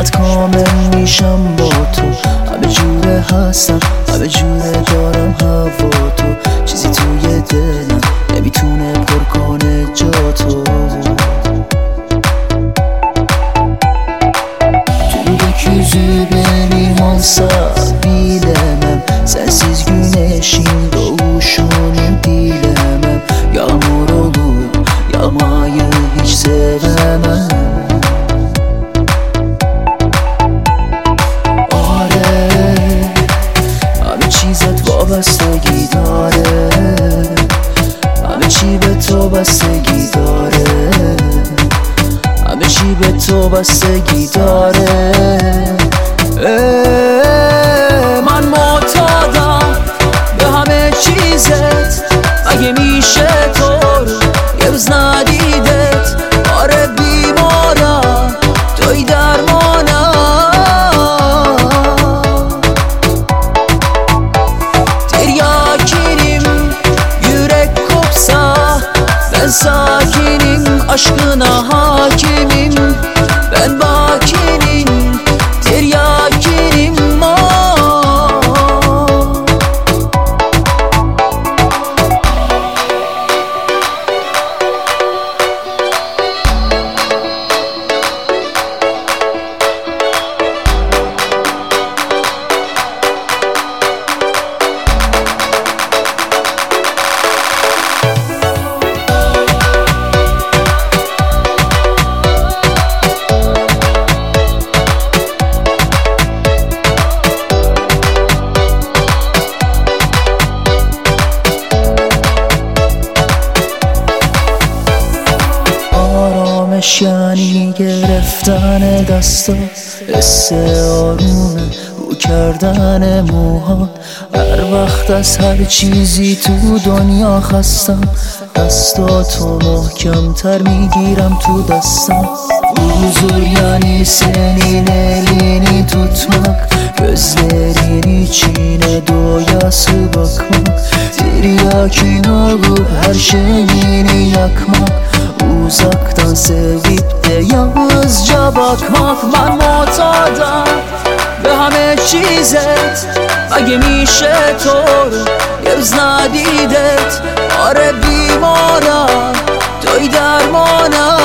عشقت کامل میشم با تو، همه جوره هستم همه جوره دارم هوا تو، چیزی توی دلم نمیتونه پر کنه جا تو. Tu gökyüzü benim olsa bilemem, sensiz güneşin doğuşunu bilemem. Yağmur olur yağmayı hiç sevemem. همه چیزت وابستگی داره، همه چی به تو بستگی داره، همه چی به تو بستگی داره. من معتادم به همه چیزت، اگه میشه تو رو یه روز ندیدت. آره بیمارم توی درمانم، sakinim, aşkına hakimim. Ben bakinin, tiryakinim. یعنی گرفتن دستا، حس آرومه رو کردن موها. هر وقت از هر چیزی تو دنیا خستم، دستاتو محکم تر میگیرم تو دستم. Huzur yani senin elini tutmak, gözlerin içine doyası bakmak, tiryakin olup her şeyini yakmak, uzaktan sevip de yalnızca bakmak. من معتادم به همه چیزت، اگه میشه تو رو یه روز ندیدت. آره بیمارم توی درمانم.